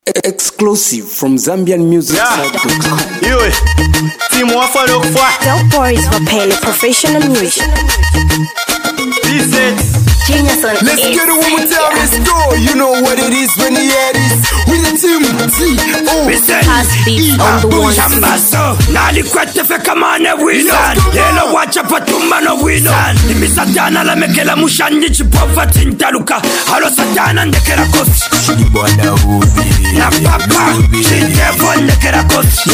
Exclusive from ZambianMusicSite.com. Yo, team wafa look for. Del Boris Vapele, professional music. This is Genius on Let's get it one more time, let's go. You know what it is when you hear this. We the team, Past beats on the one Jambaso, nali kwete feka mane winan. Lelo wacha patumba no winan. Nimi satana la mekela mushandi chipova tintaluka. Halo satana ndekera kosi. Bwana ubi. Na papa, chitevo ndekera kosi.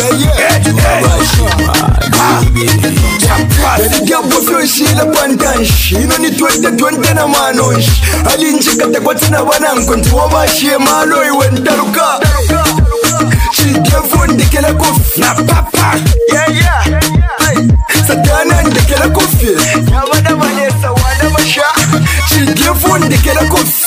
Gabo floshila pantanshi. Ino ni 2020 na manosh. Alinjika tekwatina bananko ntiwabashie malo iwentaluka. Chitevo ndekera kofi. Na papa, Satana ndekera kofi. Nyabana manesa wana masha. Chitevo ndekera kofi.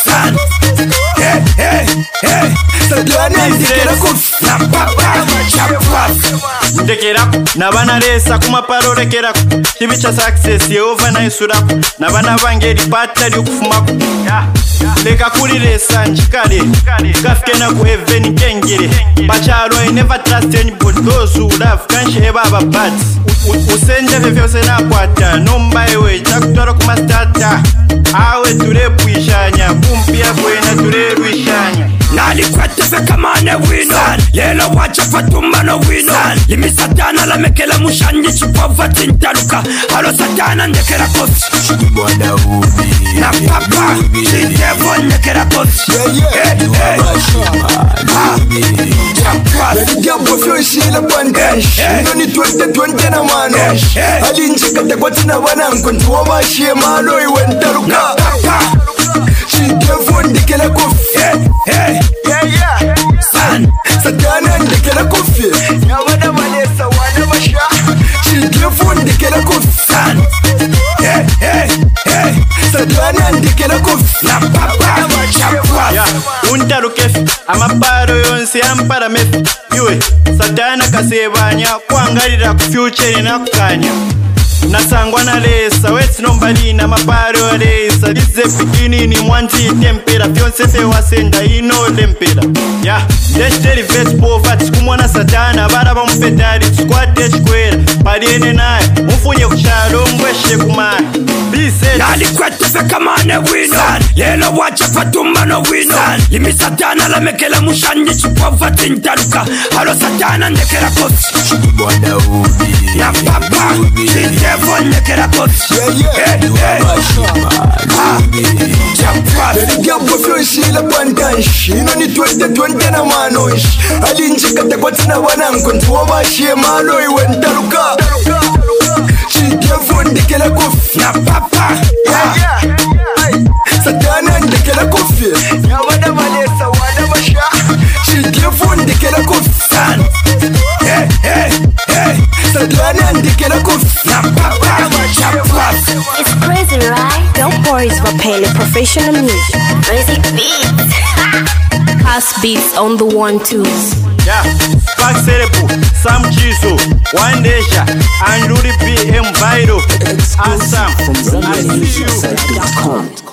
Satana ndekera kofi. na papa, chapap. ndekerako nabana lesa kumapalo lekerako chibi cha success yehova naisurako nabana bange lipata lyokufumako leka kulilesa njikale kafike na ku heaven kengere bachalo I never trust anybody those who love can't share aba bad usenje vyose nakwata nomba ewe chakutoro kumastata awe tulepwishanya kumpia kwena tulerwishanya Nali kwete feka mane winan. Lelo wacha patumba no winan. Limi satana la mekela mushandi chipova tintaluka. Halo satana ndekera kosi. Bwana ubi. Na papa, chitevo ndekera kosi. Gabo floshila pantanshi. Ino ni 2020 na manosh. Alinjika tekwatina bananko ntiwabashie malo iwentaluka. Chitevo ndekera kofi. Satana ndekera kofi. Nyabana manesa wana masha. Chitevo ndekera kofi. Satana ndekera kofi. Na papa, chapap. untalukefi amaparo yonse yampara mefi iwe satana kasebanya kwangalira ku future nakukanya nasangwa na lesa wesinombalina amaparo ya lesa lize pikinini mwanzi tempera fyonse fewasenda ino lempera ndechitelivet poverty kumwana satana bara bamupedali chikwate chikwera paliene naye mufunye kuchalo mbweshe kumaya Nali kwete feka mane winan. Lelo wacha patumba no winan. Limi satana la mekela mushandi chipova tintaluka. Halo satana ndekera kosi. Bwana ubi. Na papa, chitevo ndekera kosi. Chapap. Gabo floshila pantanshi. Ino ni 2020 na manosh. Alinjika tekwatina bananko ntiwabashie malo iwentaluka. Chitevo ndekera kofi. Na papa, Satana ndekera kofi. Nyabana manesa wana masha. Chitevo ndekera kofi. Satana ndekera kofi. na papa, chapap. It's crazy, right? Del Boris Vapele, professional music. Music beats. Past beats on the 1-2s. Spark Cerebro, Sam Jizo, Wandeja, and Rudy B. M. Viral, Exclusive Assam, from I see you. ZambianMusicSite.com.